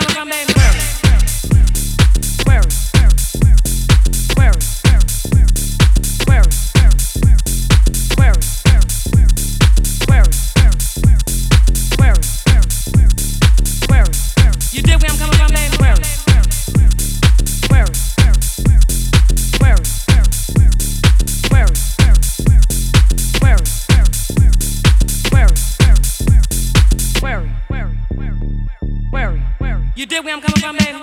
coming from, baby? Where? You dig where I'm coming from, baby? You dig where I'm coming from, baby?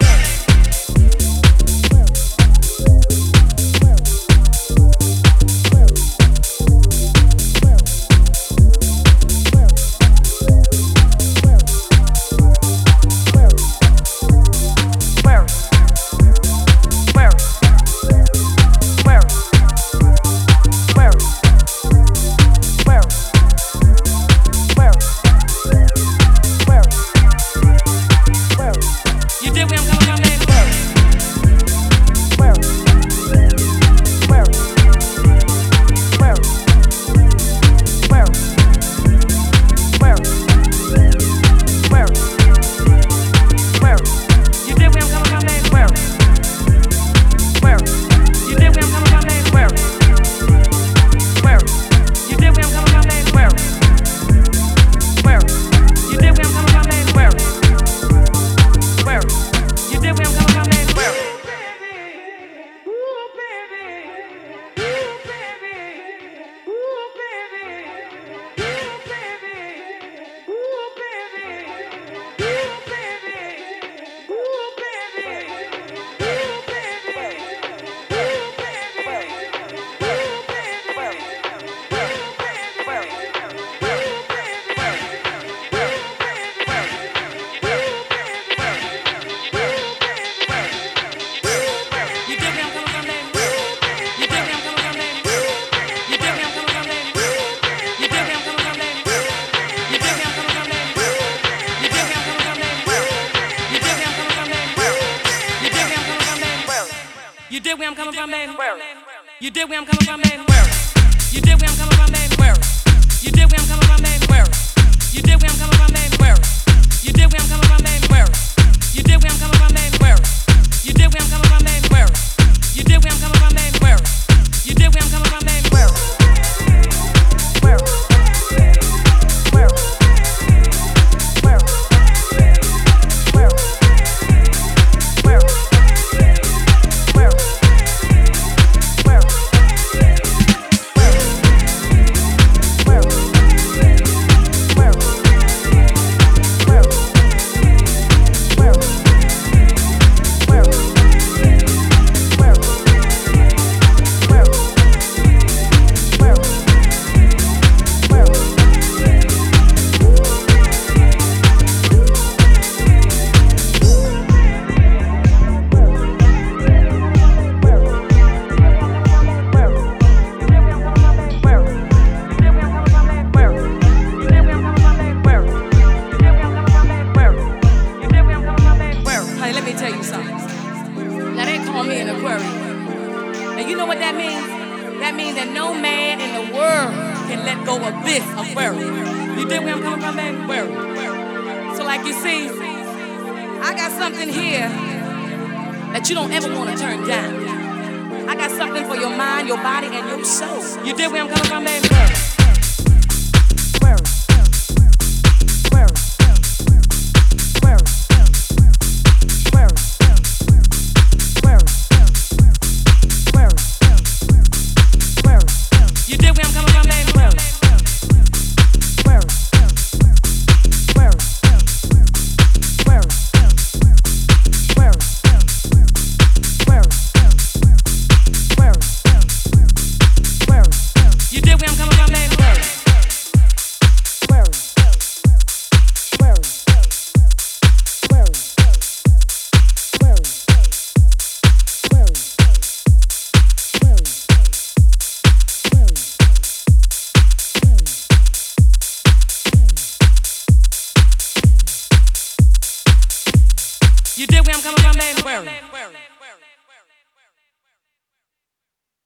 You dig where I'm coming from, baby? You dig where I'm coming from, baby? You dig where I'm coming from, baby? You dig where I'm coming from, baby? You dig where I'm coming from, baby? You dig where I'm coming from, baby? You dig where I'm coming from, baby? You dig where I'm coming from, baby? You dig where I'm coming from, baby? You dig where I'm coming from, baby? And you know what that means? That means that no man in the world can let go of this aquarium. You dig where I'm coming from, baby? So like you see, I got something here that you don't ever want to turn down. I got something for your mind, your body, and your soul. You dig where I'm coming from, baby? You dig where I'm coming from, baby?